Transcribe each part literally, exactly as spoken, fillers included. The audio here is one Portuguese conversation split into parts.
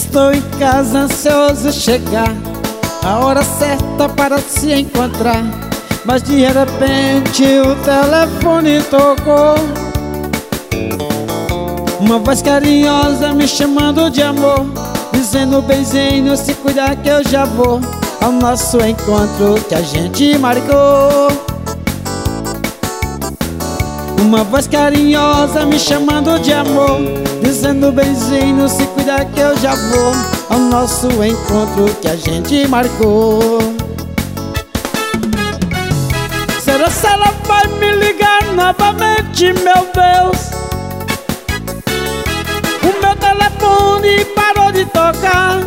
Estou em casa ansioso chegar a hora certa para se encontrar, mas de repente o telefone tocou. Uma voz carinhosa me chamando de amor, dizendo benzinho, se cuidar que eu já vou ao nosso encontro que a gente marcou. Uma voz carinhosa me chamando de amor, dizendo benzinho, se cuidar que eu já vou ao nosso encontro que a gente marcou. Será se ela vai me ligar novamente, meu Deus? O meu telefone parou de tocar.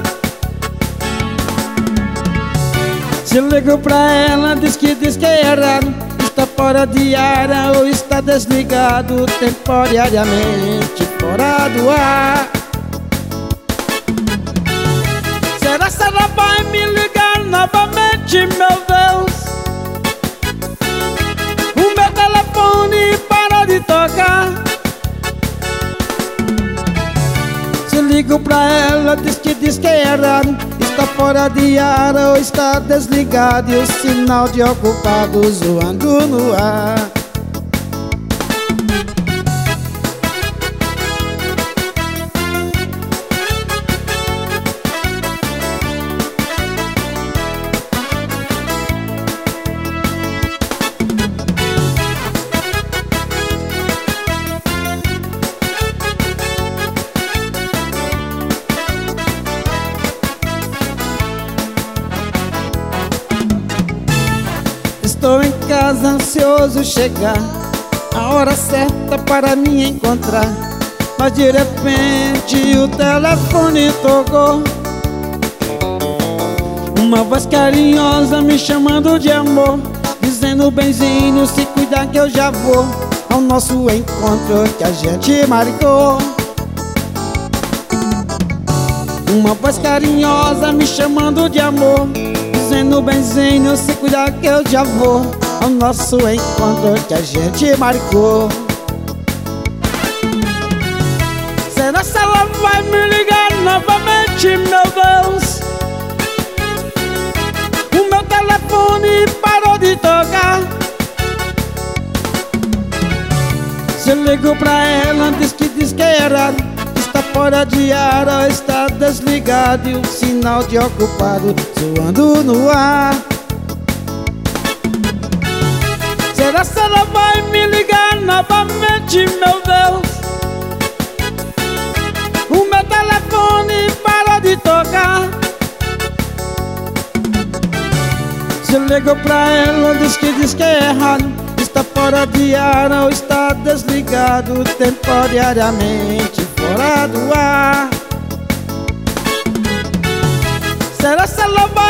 Se ligo pra ela, diz que diz que é errado, está fora de área ou está desligado temporariamente, fora do ar. Será que ela vai me ligar novamente, meu Deus? O meu telefone parou de tocar. Se ligo pra ela, diz que diz que é errado, está fora de ar ou está desligado, e o sinal de ocupado zoando no ar. Estou em casa ansioso chegar a hora certa para me encontrar, mas de repente o telefone tocou. Uma voz carinhosa me chamando de amor, dizendo benzinho, se cuidar que eu já vou ao nosso encontro que a gente marcou. Uma voz carinhosa me chamando de amor, dizendo benzinho, se cuidar que eu já vou ao nosso encontro que a gente marcou. Será se ela vai me ligar novamente, meu Deus? O meu telefone parou de tocar. Se ligo pra ela, diz que diz que é errado, está fora de ar ou está desligado, e o sinal de ocupado zoando no ar. Será que ela vai me ligar novamente, meu Deus? O meu telefone parou de tocar. Se ligo pra ela, diz que diz que é errado, está fora de ar ou está desligado temporariamente, fora do ar. Será que ela vai